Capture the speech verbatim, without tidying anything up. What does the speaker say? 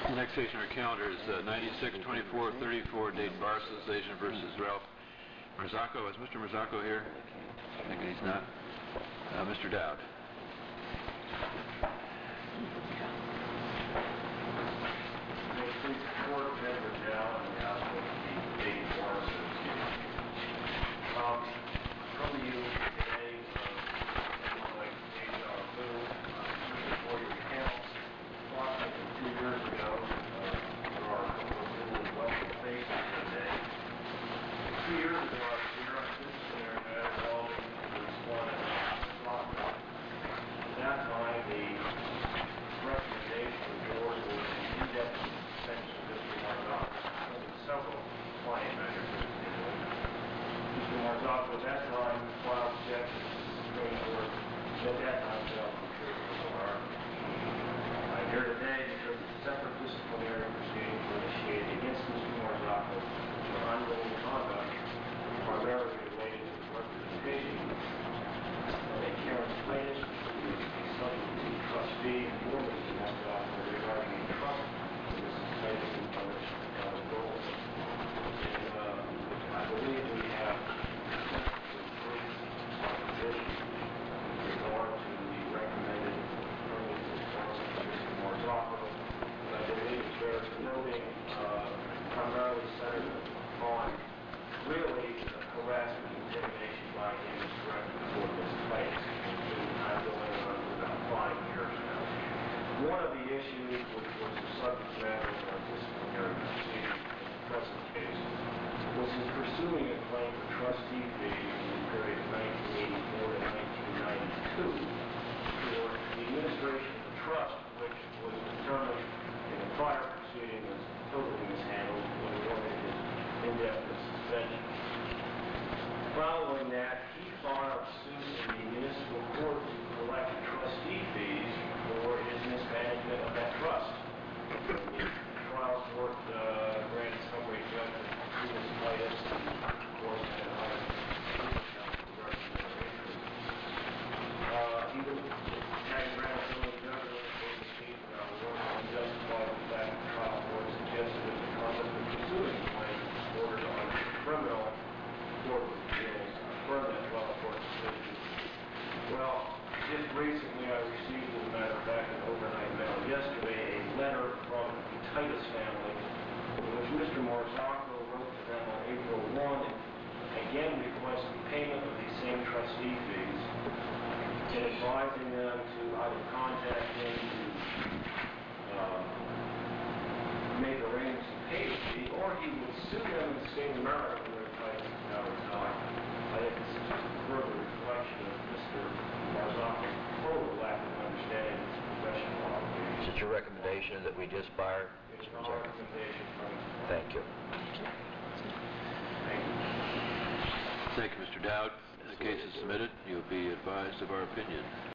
The next case on our calendar is uh, ninety-six twenty-four thirty-four Dayton Bar Association versus Ralph Marzocco. Is Mister Marzocco here? I think he's not. Uh, Mister Dowd. Um, from you today, uh, like Deja Vu, before your panel, approximately two years ago, uh, there are a couple of really welcome faces today. Two years ago, I was here on a disciplinary matter involving the respondent, Marzocco. At that time, the recommendation of the board was an in-depth suspension of Mister Marzocco, suspended several client measures that he did. Mister Marzocco at that time filed objections to the Supreme Court, and at that time failed to appear before our I'm here today because separate disciplinary proceedings were initiated against Mister Marzocco for ongoing conduct, primarily related to the representation of a Karen Titus, who is a substitute trustee for Mister Marzocco regarding a trust for Missus Titus and others uh, goals. And uh, I believe we have with regard to the recommended permanent suspension of Mister Marzocco. I believe it bears noting uh, primarily centered on really uh, harassment and intimidation by him is directed toward Miz Titus, including time going on for about five years now. One of the issues which was the subject matter of our disciplinary proceeding in the present case was in pursuing a claim for trustee fees in the period of nineteen eighty-four to nineteen ninety-two for the administration of the trust, which was determined in the prior proceeding was totally mishandled when he ordered his indefinite suspension. Following that, he filed suit in the municipal court to collect trustee fees for his mismanagement of that trust. The trial court uh, granted summary judgment to Miz Titus, and of course had hired legal counsel to represent her interests. Uh, he was had granted summary judgment for the speech without work unjustified the fact that the trial court suggested that the conduct of pursuing the claim was ordered on criminal court of appeals for that trial court decision. Well, just recently I received, as a matter of fact, an overnight mail yesterday, a letter from the Titus family in which Mister Marzocco wrote to them on April first, again requesting payment of these same trustee fees and advising them to either contact him to uh, make arrangements to pay the fee, or he would sue them in the state of America where Titus is now resigned. I think this is just a further reflection of Mister Marzocco's total lack of understanding of his professional obligations. Is it your recommendation that we disbar? It's our recommendation from Thank you. Thank you. Thank you, Mister Dowd. The case is submitted. You'll be advised of our opinion.